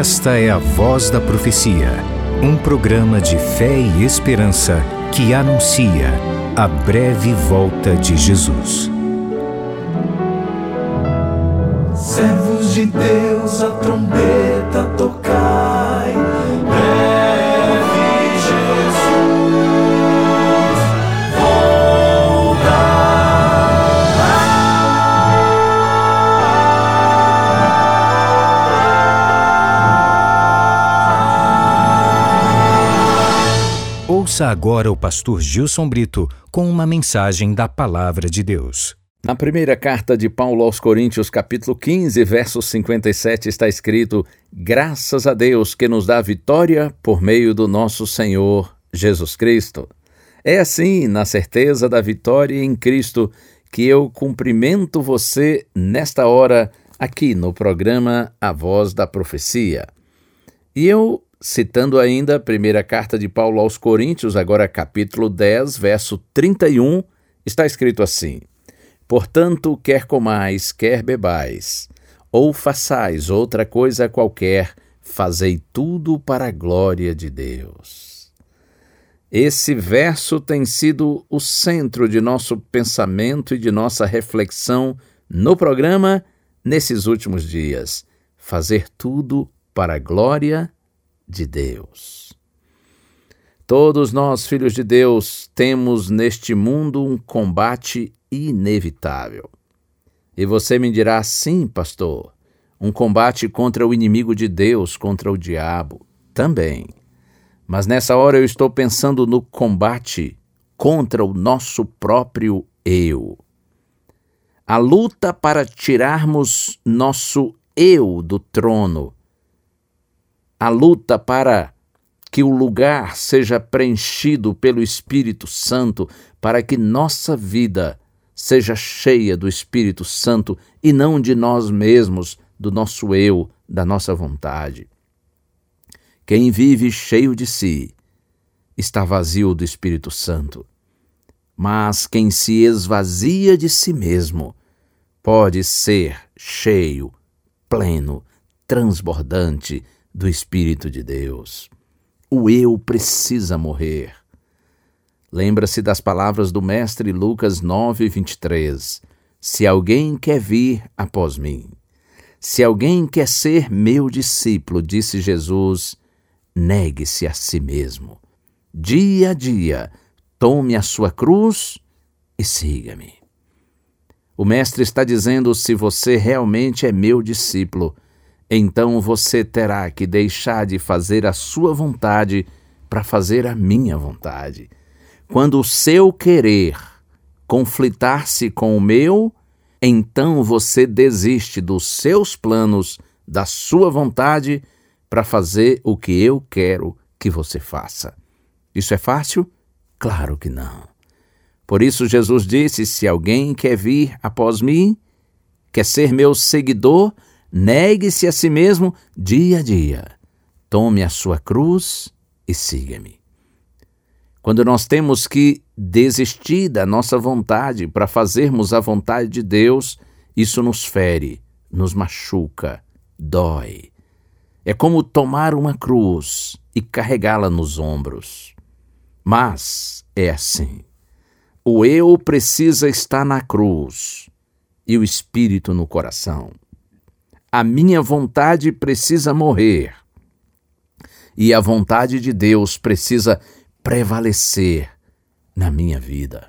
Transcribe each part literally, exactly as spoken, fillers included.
Esta é a Voz da Profecia, um programa de fé e esperança que anuncia a breve volta de Jesus. Servos de Deus, a trombeta tocai, breve Jesus Ouça agora o pastor Gilson Brito com uma mensagem da Palavra de Deus. Na primeira carta de Paulo aos Coríntios, capítulo quinze, verso cinquenta e sete, está escrito: graças a Deus que nos dá vitória por meio do nosso Senhor Jesus Cristo. É assim, na certeza da vitória em Cristo, que eu cumprimento você nesta hora, aqui no programa A Voz da Profecia. E eu, citando ainda a primeira carta de Paulo aos Coríntios, agora capítulo dez, verso trinta e um, está escrito assim: portanto, quer comais, quer bebais, ou façais outra coisa qualquer, fazei tudo para a glória de Deus. Esse verso tem sido o centro de nosso pensamento e de nossa reflexão no programa nesses últimos dias. Fazer tudo para a glória de Deus. Todos nós, filhos de Deus, temos neste mundo um combate inevitável. E você me dirá: sim, pastor, um combate contra o inimigo de Deus, contra o diabo, também. Mas nessa hora eu estou pensando no combate contra o nosso próprio eu. A luta para tirarmos nosso eu do trono. A luta para que o lugar seja preenchido pelo Espírito Santo, para que nossa vida seja cheia do Espírito Santo e não de nós mesmos, do nosso eu, da nossa vontade. Quem vive cheio de si está vazio do Espírito Santo, mas quem se esvazia de si mesmo pode ser cheio, pleno, transbordante do Espírito de Deus. O eu precisa morrer. Lembra-se das palavras do Mestre Lucas nove, vinte e três. Se alguém quer vir após mim, se alguém quer ser meu discípulo, disse Jesus, negue-se a si mesmo. Dia a dia, tome a sua cruz e siga-me. O Mestre está dizendo: se você realmente é meu discípulo, então você terá que deixar de fazer a sua vontade para fazer a minha vontade. Quando o seu querer conflitar-se com o meu, então você desiste dos seus planos, da sua vontade, para fazer o que eu quero que você faça. Isso é fácil? Claro que não. Por isso Jesus disse: se alguém quer vir após mim, quer ser meu seguidor, negue-se a si mesmo dia a dia. Tome a sua cruz e siga-me. Quando nós temos que desistir da nossa vontade para fazermos a vontade de Deus, isso nos fere, nos machuca, dói. É como tomar uma cruz e carregá-la nos ombros. Mas é assim. O eu precisa estar na cruz e o espírito no coração. A minha vontade precisa morrer e a vontade de Deus precisa prevalecer na minha vida.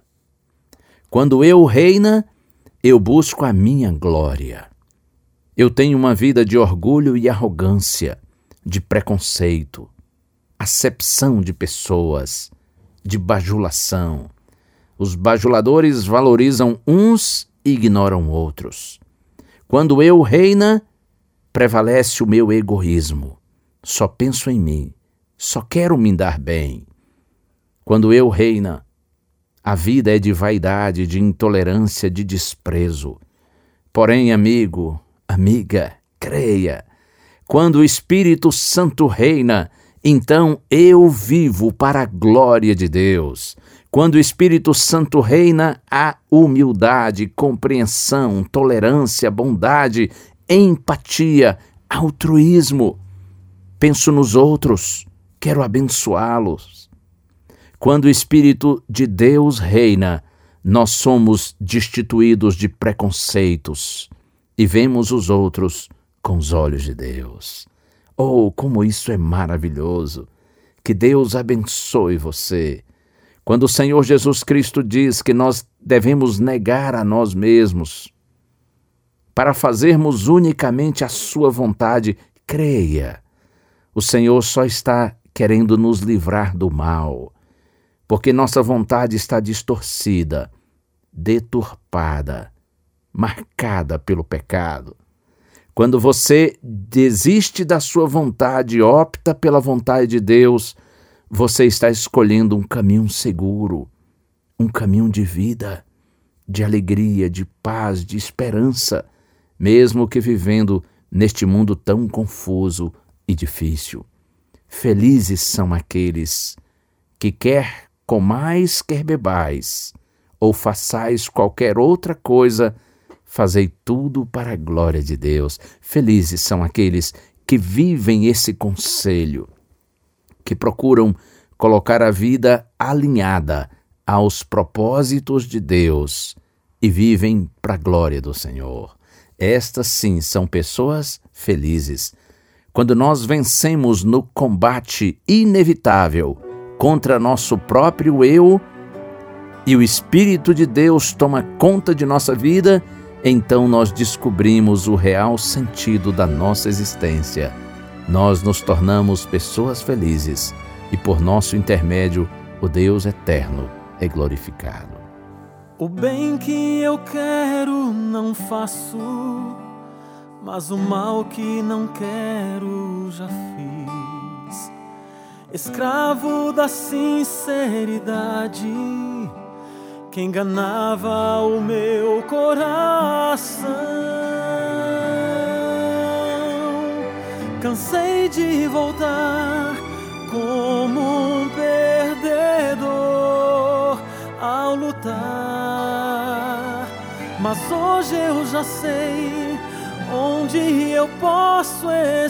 Quando eu reina, eu busco a minha glória. Eu tenho uma vida de orgulho e arrogância, de preconceito, acepção de pessoas, de bajulação. Os bajuladores valorizam uns e ignoram outros. Quando eu reina, prevalece o meu egoísmo. Só penso em mim, só quero me dar bem. Quando eu reina, a vida é de vaidade, de intolerância, de desprezo. Porém, amigo, amiga, creia, quando o Espírito Santo reina, então eu vivo para a glória de Deus. Quando o Espírito Santo reina, há humildade, compreensão, tolerância, bondade, empatia, altruísmo. penso nos outros, quero abençoá-los. Quando o Espírito de Deus reina, nós somos destituídos de preconceitos e vemos os outros com os olhos de Deus. Oh, como isso é maravilhoso! Que Deus abençoe você. Quando o Senhor Jesus Cristo diz que nós devemos negar a nós mesmos para fazermos unicamente a sua vontade, creia. O Senhor só está querendo nos livrar do mal, porque nossa vontade está distorcida, deturpada, marcada pelo pecado. Quando você desiste da sua vontade e opta pela vontade de Deus, você está escolhendo um caminho seguro, um caminho de vida, de alegria, de paz, de esperança, mesmo que vivendo neste mundo tão confuso e difícil. Felizes são aqueles que quer comais, quer bebais, ou façais qualquer outra coisa, fazei tudo para a glória de Deus. Felizes são aqueles que vivem esse conselho, que procuram colocar a vida alinhada aos propósitos de Deus e vivem para a glória do Senhor. Estas sim são pessoas felizes. Quando nós vencemos no combate inevitável contra nosso próprio eu e o Espírito de Deus toma conta de nossa vida, então nós descobrimos o real sentido da nossa existência. Nós nos tornamos pessoas felizes e por nosso intermédio o Deus eterno é glorificado. O bem que eu quero não faço, mas o mal que não quero já fiz. Escravo da sinceridade que enganava o meu coração. Cansei de voltar como um perdedor ao lutar, mas hoje eu já sei onde eu posso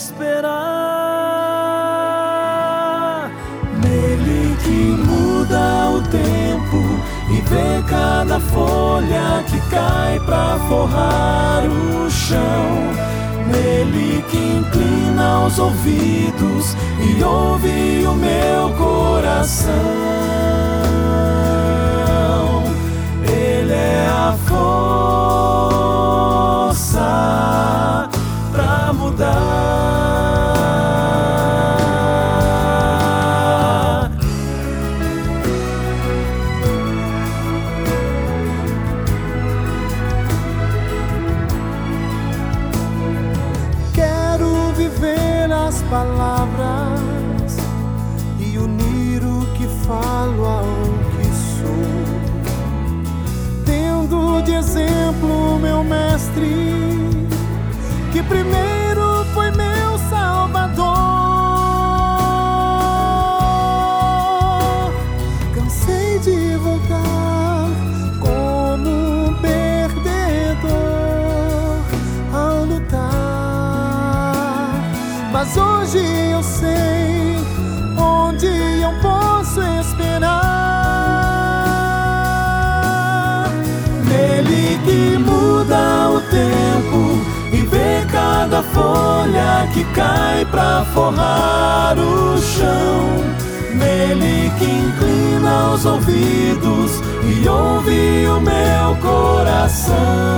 esperar. Nele que muda o tempo e vê cada folha que cai pra forrar o chão. Nele que inclina os ouvidos e ouve o meu coração. Ele é a força pra mudar. Quero viver as palavras e unir o que falo ao que sou, tendo de exemplo meu mestre, que primeiro foi meu Salvador. Cansei de voltar como um perdedor ao lutar, mas hoje eu sei onde eu posso esperar. Nele que muda o tempo e vê cada folha que cai pra forrar o chão. Nele que inclina os ouvidos e ouve o meu coração.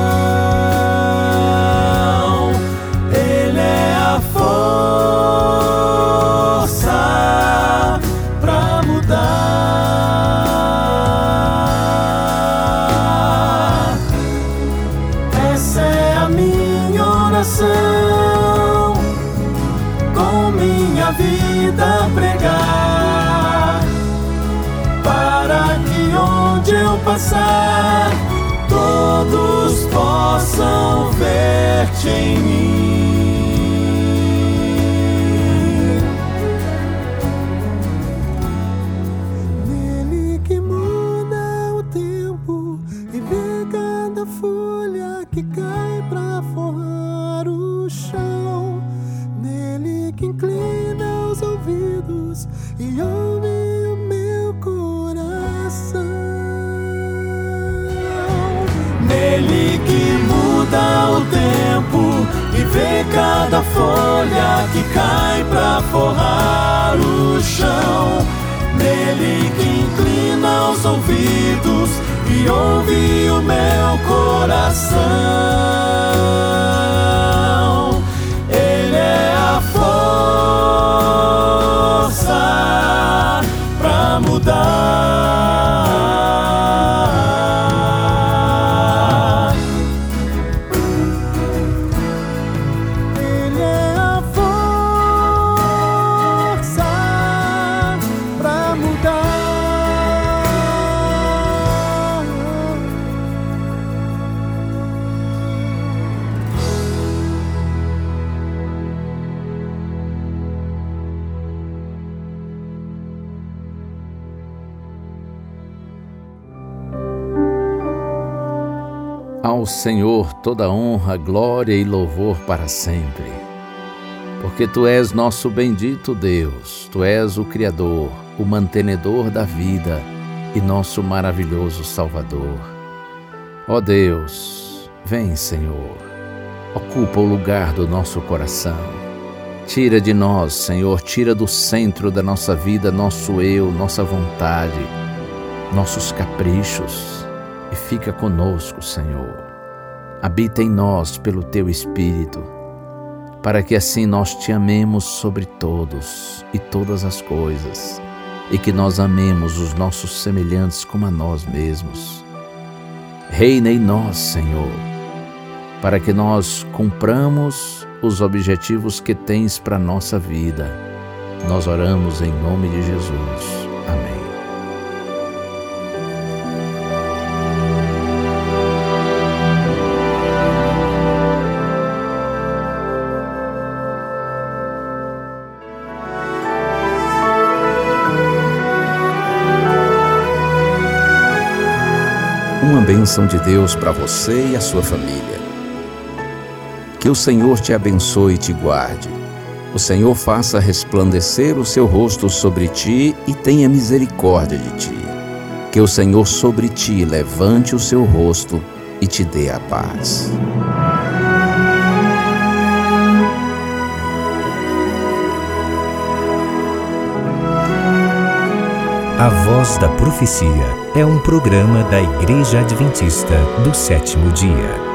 Ele é a força pra mudar. Essa é a minha oração, com minha vida pregar, para que onde eu passar, todos possam ver-te em mim. Nele que muda o tempo e vê cada folha que cai pra forrar o chão. Nele que inclina ouvidos e ouve o meu coração. Nele que muda o tempo e vê cada folha que cai pra forrar o chão. Nele que inclina os ouvidos e ouve o meu coração. Ele é a força pra mudar. Ele é a força pra mudar. Ao Senhor toda honra, glória e louvor para sempre. Porque Tu és nosso bendito Deus, Tu és o Criador, o mantenedor da vida e nosso maravilhoso Salvador. Ó Deus, vem, Senhor, ocupa o lugar do nosso coração. Tira de nós, Senhor, tira do centro da nossa vida nosso eu, nossa vontade, nossos caprichos. E fica conosco, Senhor. Habita em nós pelo Teu Espírito, para que assim nós Te amemos sobre todos e todas as coisas, e que nós amemos os nossos semelhantes como a nós mesmos. Reina em nós, Senhor, para que nós cumpramos os objetivos que Tens para a nossa vida. Nós oramos em nome de Jesus. Amém. Uma bênção de Deus para você e a sua família. Que o Senhor te abençoe e te guarde. O Senhor faça resplandecer o seu rosto sobre ti e tenha misericórdia de ti. Que o Senhor sobre ti levante o seu rosto e te dê a paz. A Voz da Profecia é um programa da Igreja Adventista do Sétimo Dia.